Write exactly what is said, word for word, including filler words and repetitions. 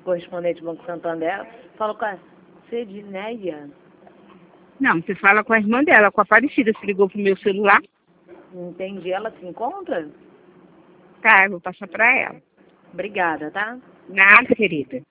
correspondente do Banco Santander. Falo com a Cedineia. Não, você fala com a irmã dela, com a Aparecida. Você ligou pro meu celular? Entendi. Ela se encontra? Tá, eu vou passar pra ela. Obrigada, tá? Nada, querida.